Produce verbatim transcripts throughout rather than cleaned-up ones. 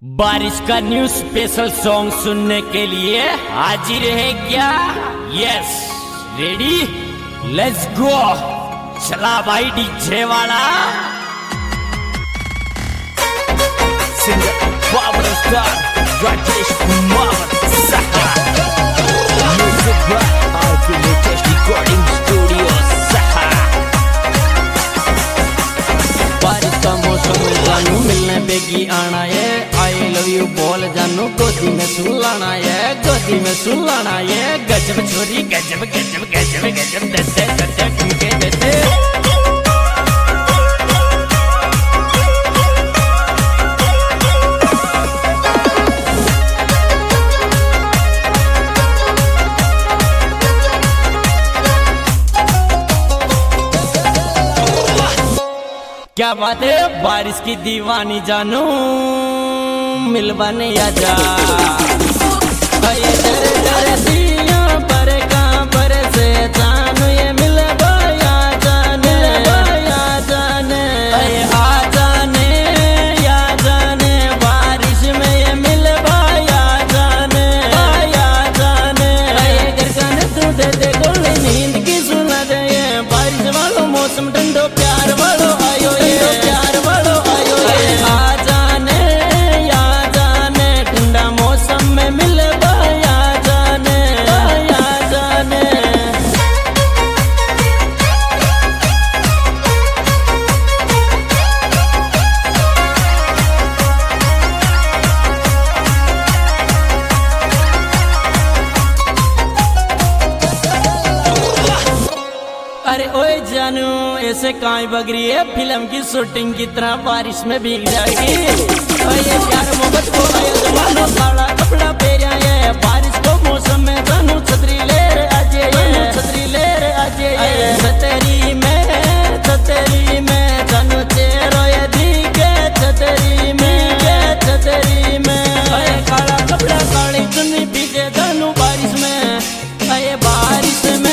बारिश का new special song सुनने के लिए हाजिर है क्या? Yes, ready, let's go. चला भाई डीजे वाला। Singer power star Rajesh Kumar सहा, music by RK latest recording studio सहा। बारिश का मौसम जानू मिलने बेगी आना है, आई लव यू बोल जानू गोदी में सुलाना है, गोदी में सुलाना है। गजब छोरी गजब गजब गजब गजब देते देते ठुमके देते। क्या बात है बारिश की दीवानी जानू मिलवाने आजा। डरे डरे दिया पर कहाँ पर से जानू ये मिलवाया जाने या जाने आ जाने या जाने। बारिश में ये मिलवाया जाने या जाने। घर तू दे दे गोली नींद की सुना दे। बारिश वालों मौसम ठंडो प्यार वालों आयो प्यार वालों आयो। आ जाने या जाने ठंडा मौसम में मिले या जाने या जाने। अरे ओए जानू ऐसे काई बगरी है, फिल्म की शूटिंग की तरह बारिश में भीग जाएगी। ये प्यार मोहब्बत को आया जमानो काला कपड़ा पहना है। बारिश को मौसम में जानू छतरी ले रे आजे ये, छतरी ले रे आजे ये। छतरी में छतरी में जानू चेहरा ये दिखे छतरी में छतरी में। काला कपड़ा काली चुन्नी भीगे जानू बारिश में। अये बारिश में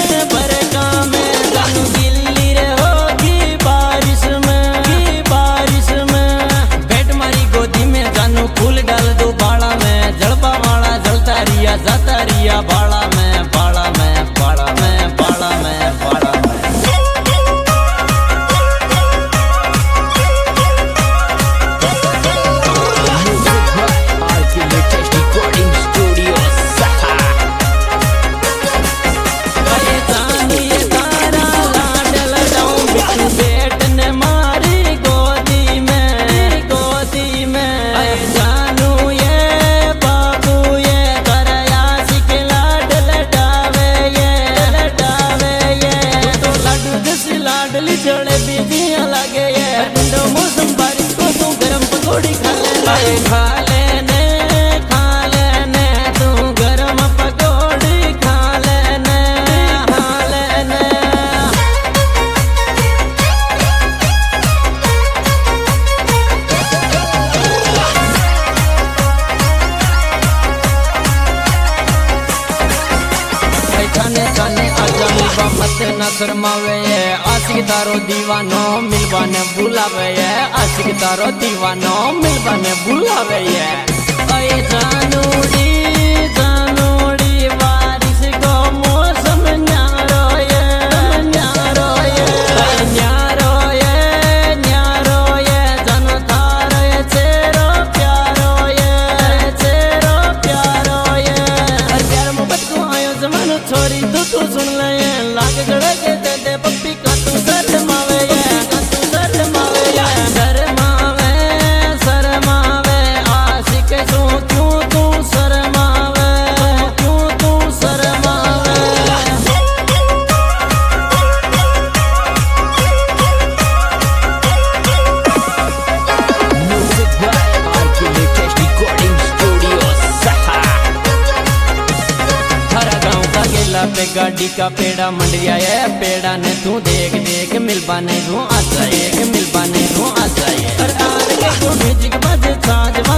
जाता रिया बाड़ा में बाड़ा में बाड़ा में बाड़ा में बाड़ा में। आरके लेटेस्ट रिकॉर्डिंग स्टूडियो सहा। अरे जानी ये तारा लाडल जाऊं बिट्टू बेट ने मारी गोदी में गोदी में। अरे जानू ये लाडली चढ़े बीजियां लगे ये। ठंडो मौसम बारिश को तू गरम पकौड़ी खा ले खा लेने खा लेने तू गरम पकौड़ी खा लेने खा लेने। खाने खाने आजा मिलवा मत न शर्मावे ये। आशिक तारो दीवानो मिलवाने बुलावे ये, आशिक तारो दीवानो मिलवाने बुलावे ये। अये जानूड़ी जानूड़ी बारिश को मौसम न्यारो ये न्यारो ये न्यारो ये न्यारो ये। जन थारो ये चेरो प्यारो ये चेरो प्यारो ये। प्यार मोहब्बत को आयो जमानो छोरी तू तू सुन ले। लाग गड़े के दे दे पप्पी का तू शर्मावे ये तू शर्मावे ये। शर्मावे शर्मावे आशिक तू क्यों तू शर्मावे क्यों तू शर्मावे। Music by RK latest recording studio सहा। हरा गाँव का गेला पे गाड़ी का पेड़ा मंडिया है। पेड़ा ने तू देख देख मिलवा नहीं तू आजा एक मिलवा नहीं तू आजा ये। और आर के तू म्यूजिक बजे साज